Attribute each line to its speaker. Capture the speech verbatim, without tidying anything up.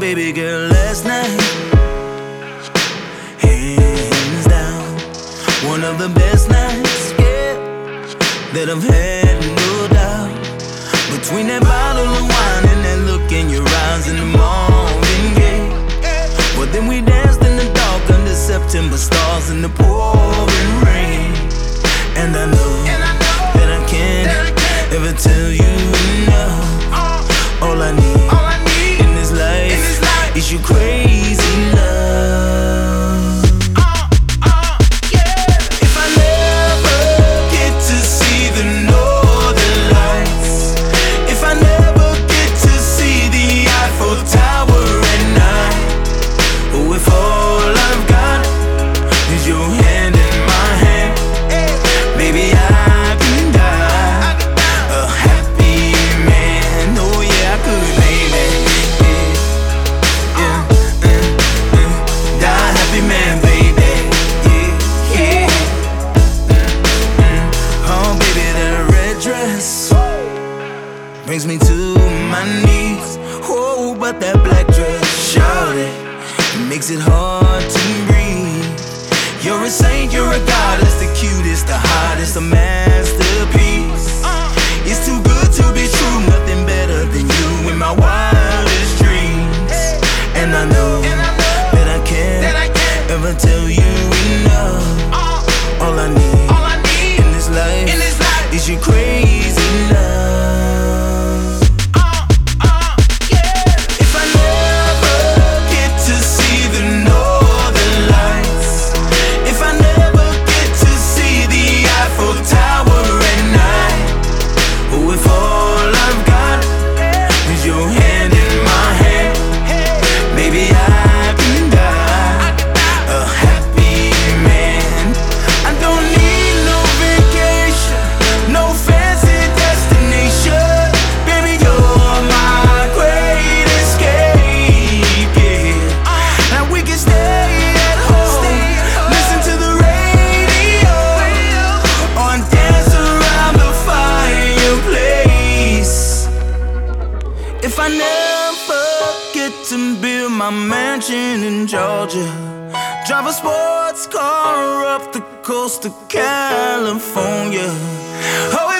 Speaker 1: baby girl, last night, hands down, one of the best nights, yeah, that I've had, no doubt. Between that bottle of wine and that look in your eyes in the morning, yeah. Well, then we danced in the dark under September stars in the pouring rain. And I know that I can't ever tell you enough. All I need in this life is your crazy love. If I never get to see the northern lights, if I never get to see the Eiffel Tower at night, oh, if all I've got is your hand in my hand, maybe I can die a happy man. Oh yeah, I could, baby. Yeah, yeah, uh, uh, die a happy man, baby. Yeah, yeah. Uh, uh, oh, baby, that red dress brings me to my knees. Oh, but that black dress, shawty, makes it hard to breathe. You're a saint, you're a goddess, the cutest, the hottest, a masterpiece. It's too good to be true, nothing better than you in my wildest dreams. And I know that I can't ever tell you enough. All I need in this life is your crazy love. If I never get to see the northern lights, if I never get to see the Eiffel Tower at night, oh, if all I've got is your hand in my hand, maybe I can die a happy man. I don't need no vacation, no fancy destination, baby, you're my great escape, yeah. And we can stay at home, listen to the radio, or dance around the fireplace. If I never get to build my mansion in Georgia, drive a sports car up the coast of California, oh